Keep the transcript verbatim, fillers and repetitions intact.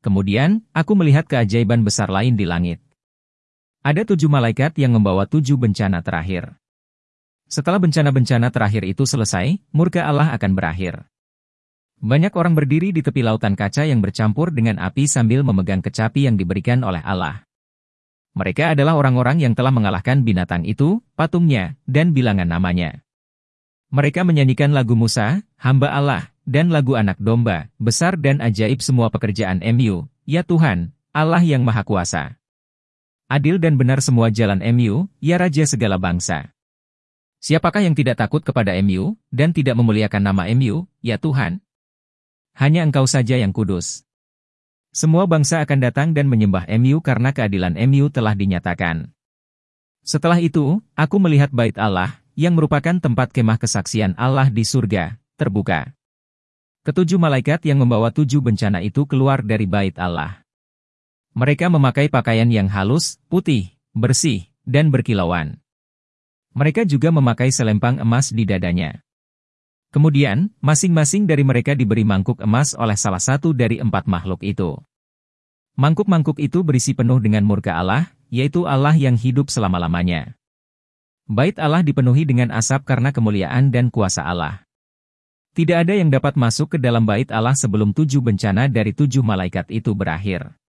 Kemudian, aku melihat keajaiban besar lain di langit. Ada tujuh malaikat yang membawa tujuh bencana terakhir. Setelah bencana-bencana terakhir itu selesai, murka Allah akan berakhir. Banyak orang berdiri di tepi lautan kaca yang bercampur dengan api sambil memegang kecapi yang diberikan oleh Allah. Mereka adalah orang-orang yang telah mengalahkan binatang itu, patungnya, dan bilangan namanya. Mereka menyanyikan lagu Musa, hamba Allah, dan lagu anak domba, besar dan ajaib semua pekerjaan M U, ya Tuhan, Allah yang Maha Kuasa. Adil dan benar semua jalan M U, ya Raja segala bangsa. Siapakah yang tidak takut kepada M U, dan tidak memuliakan nama M U, ya Tuhan? Hanya Engkau saja yang kudus. Semua bangsa akan datang dan menyembah M U karena keadilan M U telah dinyatakan. Setelah itu, aku melihat bait Allah, yang merupakan tempat kemah kesaksian Allah di surga, terbuka. Ketujuh malaikat yang membawa tujuh bencana itu keluar dari bait Allah. Mereka memakai pakaian yang halus, putih, bersih, dan berkilauan. Mereka juga memakai selempang emas di dadanya. Kemudian, masing-masing dari mereka diberi mangkuk emas oleh salah satu dari empat makhluk itu. Mangkuk-mangkuk itu berisi penuh dengan murka Allah, yaitu Allah yang hidup selama-lamanya. Bait Allah dipenuhi dengan asap karena kemuliaan dan kuasa Allah. Tidak ada yang dapat masuk ke dalam bait Allah sebelum tujuh bencana dari tujuh malaikat itu berakhir.